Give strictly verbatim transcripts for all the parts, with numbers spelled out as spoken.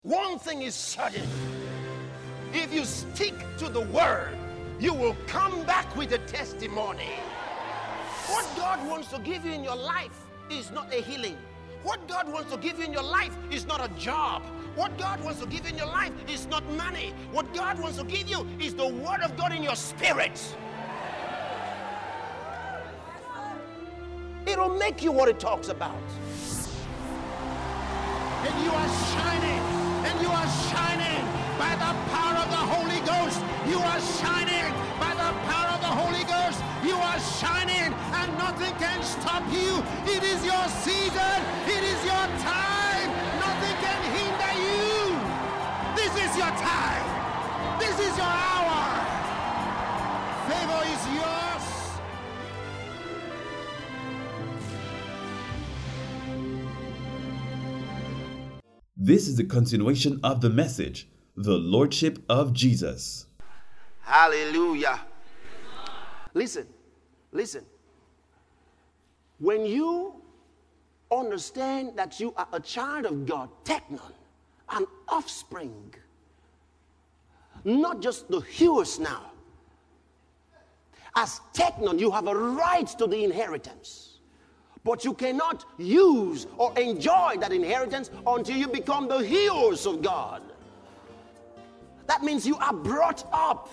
One thing is certain. If you stick to the word, you will come back with a testimony. What God wants to give you in your life is not a healing. What God wants to give you in your life is not a job. What God wants to give you in your life is not money. What God wants to give you is the word of God in your spirit. It'll make you what it talks about. And you are shining, and you are shining by the power of the Holy Ghost. You are shining by the power of the Holy Ghost. You are shining, and nothing can stop you. It is your season. It is your time. Nothing can hinder you. This is your time. This is your hour. Favor is yours. This is the continuation of the message, the Lordship of Jesus. Hallelujah. Listen, listen. When you understand that you are a child of God, technon, an offspring, not just the hewers now. As technon, you have a right to the inheritance. But you cannot use or enjoy that inheritance until you become the hewers of God. That means you are brought up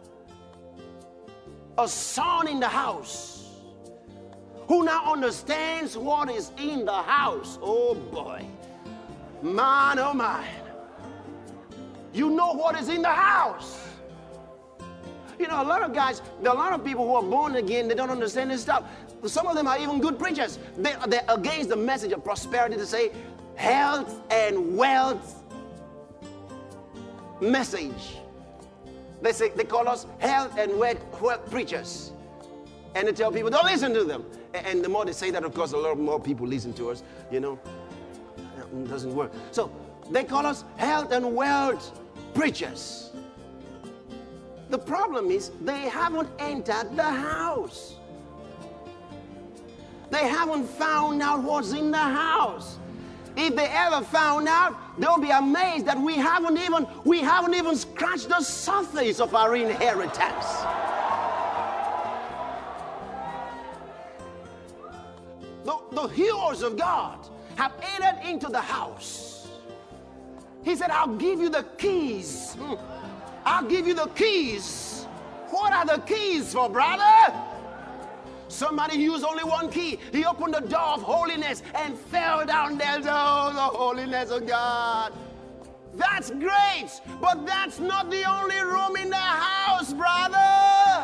a son in the house who now understands what is in the house. Oh boy. Man, oh man. You know what is in the house. You know, a lot of guys, there are a lot of people who are born again, they don't understand this stuff. Some of them are even good preachers. They, they're against the message of prosperity to say health and wealth message. They say they call us health and wealth, wealth preachers. And they tell people, don't listen to them. And the more they say that, of course, a lot more people listen to us, you know. It doesn't work. So they call us health and wealth preachers. The problem is they haven't entered the house. They haven't found out what's in the house. If they ever found out, they'll be amazed that we haven't even we haven't even scratched the surface of our inheritance. The, the heroes of God have entered into the house. He said, I'll give you the keys. I'll give you the keys. What are the keys for, brother? Somebody used only one key. He opened the door of holiness and fell down there. Oh, the holiness of God. That's great, but that's not the only room in the house, brother.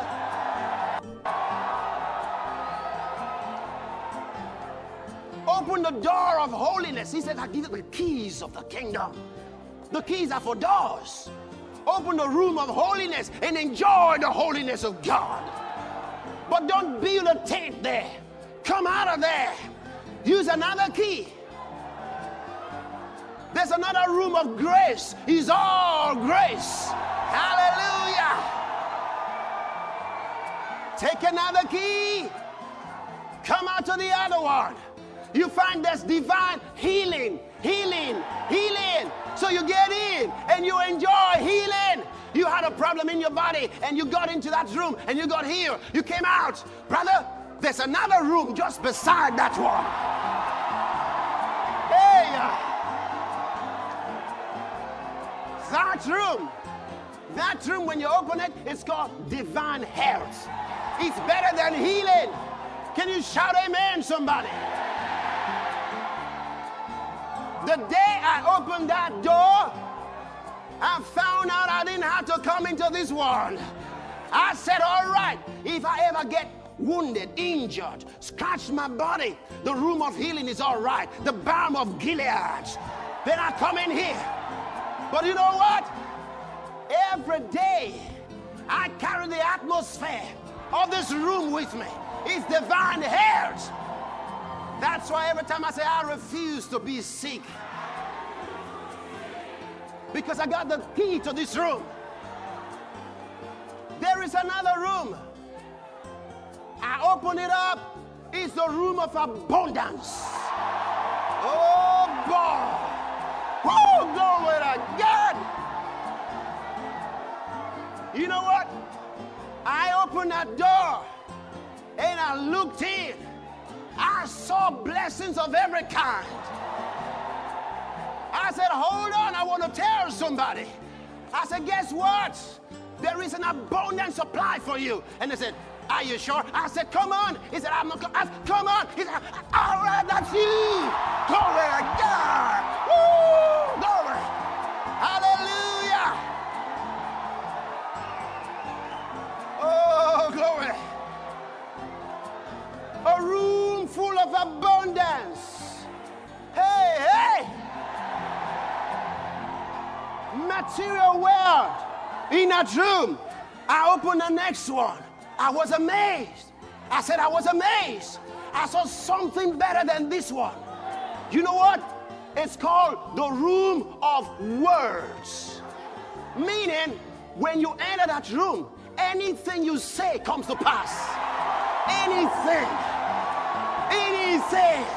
Open the door of holiness. He said, I'll give you the keys of the kingdom. The keys are for doors. Open the room of holiness and enjoy the holiness of God. But don't build a tent there. Come out of there. Use another key. There's another room of grace. It's all grace. Hallelujah. Take another key. Come out to the other one. You find there's divine healing, healing, healing. So you get in and you enjoy healing. You had a problem in your body and you got into that room and you got healed. You came out. Brother, there's another room just beside that one. Hey! That room, that room when you open it, it's called divine health. It's better than healing. Can you shout amen, somebody? The day I opened that door, I found out I didn't have to come into this world. I said, all right, if I ever get wounded, injured, scratch my body, the room of healing is all right. The balm of Gilead. Then I come in here. But you know what? Every day, I carry the atmosphere of this room with me. It's divine health. That's why every time I say I refuse to be sick, because I got the key to this room. There is another room. I open it up. It's the room of abundance. Oh boy. Oh, glory to my God. You know what? I opened that door and I looked in. I saw blessings of every kind. I said, hold on, I want to tell somebody. I said, guess what? There is an abundant supply for you. And they said, are you sure? I said, come on. He said, I'm not, I said, come on. He said, all right, that's you. Glory to God. Woo, glory. Hallelujah. Oh, glory. A room full of abundance. Hey, hey. Material world. In that room, I opened the next one. I was amazed. I said, I was amazed. I saw something better than this one. You know what? It's called the room of words. Meaning, when you enter that room, anything you say comes to pass. Anything. Anything.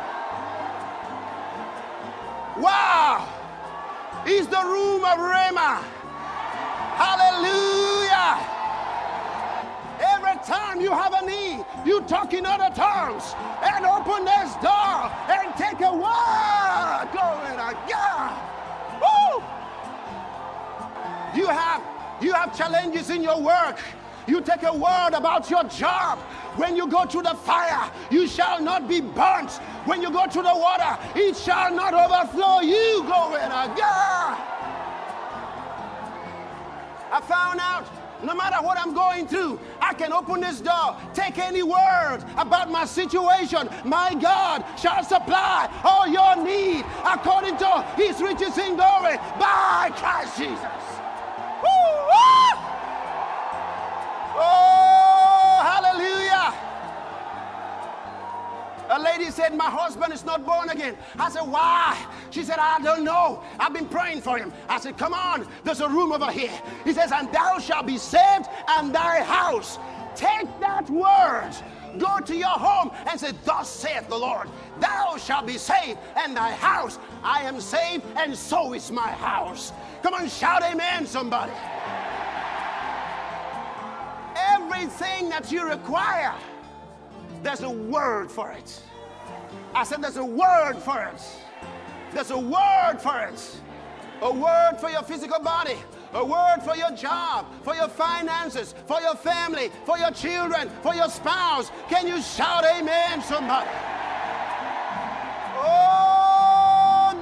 Wow. It's the room of Rhema. Hallelujah. Every time you have a need, you talk in other tongues and open this door and take a word. Glory to God. Woo! You have, you have challenges in your work. You take a word about your job. When you go through the fire, you shall not be burnt. When you go through the water, it shall not overflow you. Glory to God. I found out no matter what I'm going through, I can open this door, take any word about my situation. My God shall supply all your need according to his riches in glory by Christ Jesus. Woo, woo! Oh, hallelujah. A lady said, my husband is not born again. I said, why? She said, I don't know. I've been praying for him. I said, come on, there's a room over here. He says, and thou shalt be saved and thy house. Take that word, go to your home and say, thus saith the Lord, thou shalt be saved and thy house. I am saved and so is my house. Come on, shout amen, somebody. Everything that you require, there's a word for it. I said there's a word for it. There's a word for it. A word for your physical body. A word for your job, for your finances, for your family, for your children, for your spouse. Can you shout amen, somebody? Oh,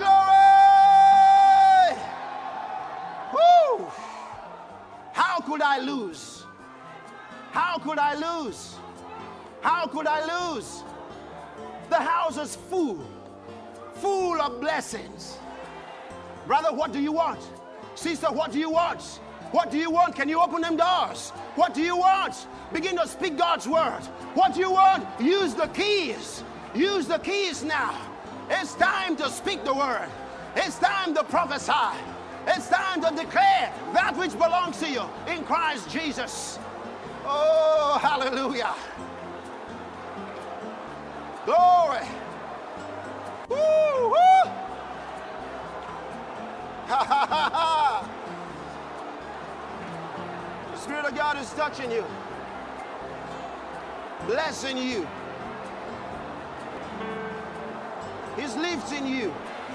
glory! Woo! How could I lose? How could I lose? How could I lose? The house is full, full of blessings. Brother, what do you want? Sister, what do you want? What do you want? Can you open them doors? What do you want? Begin to speak God's word. What do you want? Use the keys. Use the keys now. It's time to speak the word. It's time to prophesy. It's time to declare that which belongs to you in Christ Jesus. Oh, hallelujah. Glory. Woo, woo. Ha, ha, ha, ha. The Spirit of God is touching you, blessing you. He's lifting you.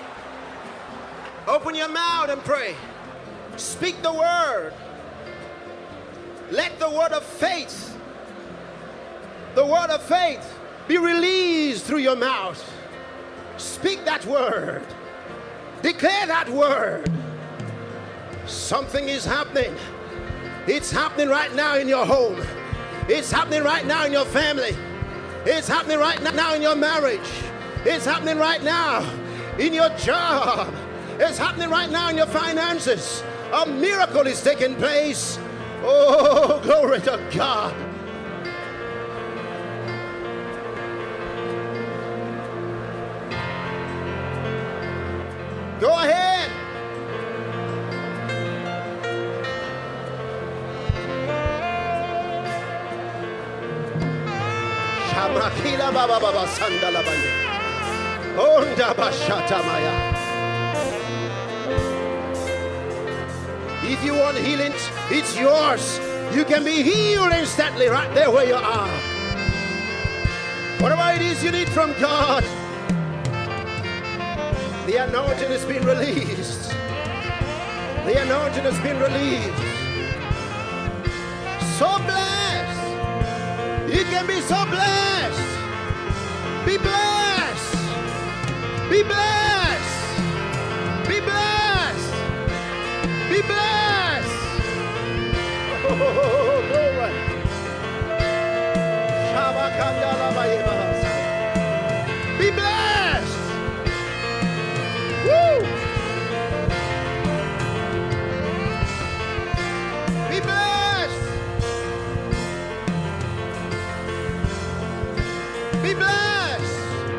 Open your mouth and pray. Speak the word. Let the word of faith, the word of faith, be released through your mouth. Speak that word. Declare that word. Something is happening. It's happening right now in your home. It's happening right now in your family. It's happening right now in your marriage. It's happening right now in your job. It's happening right now in your finances. A miracle is taking place. Oh, glory to God. Go ahead. Shabrakila baba baba sandala bande. Onda bashata maya. If you want healing, it's yours. You can be healed instantly right there where you are. Whatever it is you need from God, the anointing has been released. The anointing has been released. So blessed. You can be so blessed. Be blessed. Be blessed. Be blessed. Be blessed. Oh, glory. Be blessed. Woo. Be blessed. Be blessed.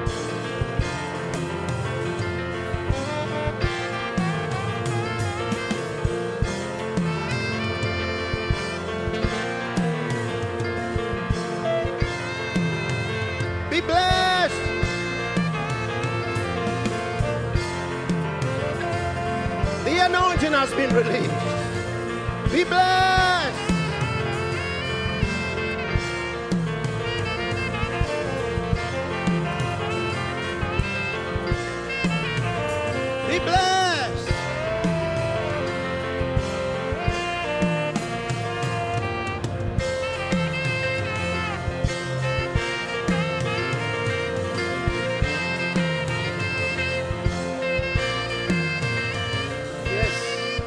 Be blessed. The anointing has been released. Be blessed. Be blessed. Yes.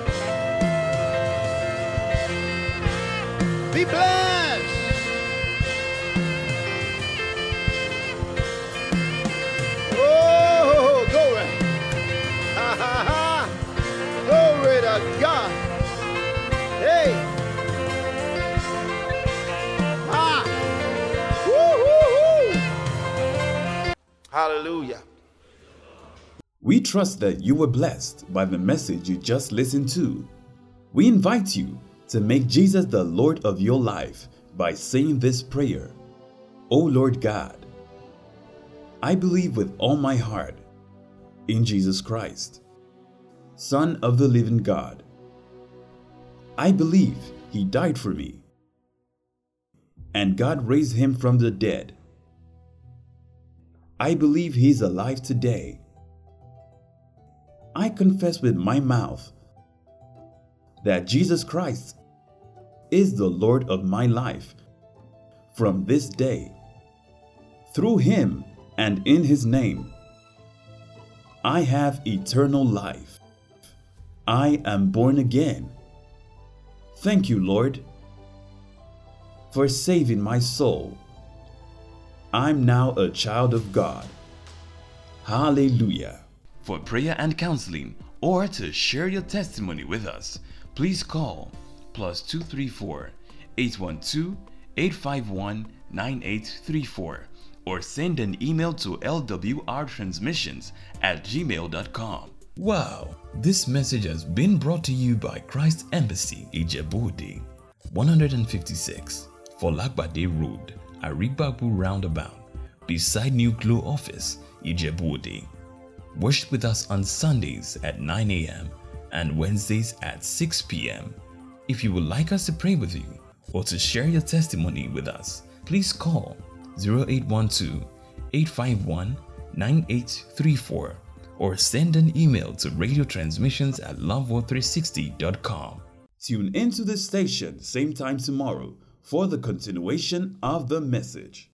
Be blessed. Oh, glory. Ha ha ha. Glory to God. Hey. Ah. Woo, woo, woo. Hallelujah. We trust that you were blessed by the message you just listened to. We invite you to make Jesus the Lord of your life by saying this prayer. O Lord God, I believe with all my heart in Jesus Christ, Son of the living God. I believe He died for me, and God raised Him from the dead. I believe He is alive today. I confess with my mouth that Jesus Christ is the Lord of my life from this day. Through Him and in His name, I have eternal life. I am born again. Thank you, Lord, for saving my soul. I'm now a child of God. Hallelujah. For prayer and counseling or to share your testimony with us, please call plus two three four, eight one two, eight five one, nine eight three four or send an email to l w r transmissions at gmail dot com. Wow, this message has been brought to you by Christ Embassy, Ijebu-Ode, one fifty-six, Folagbade Road, Arigbabu Roundabout, beside New Glow Office, Ijebu-Ode. Worship with us on Sundays at nine a m and Wednesdays at six p m If you would like us to pray with you or to share your testimony with us, please call zero eight one two, eight five one, nine eight three four or send an email to radio transmissions at love world three sixty dot com. Tune into this station same time tomorrow for the continuation of the message.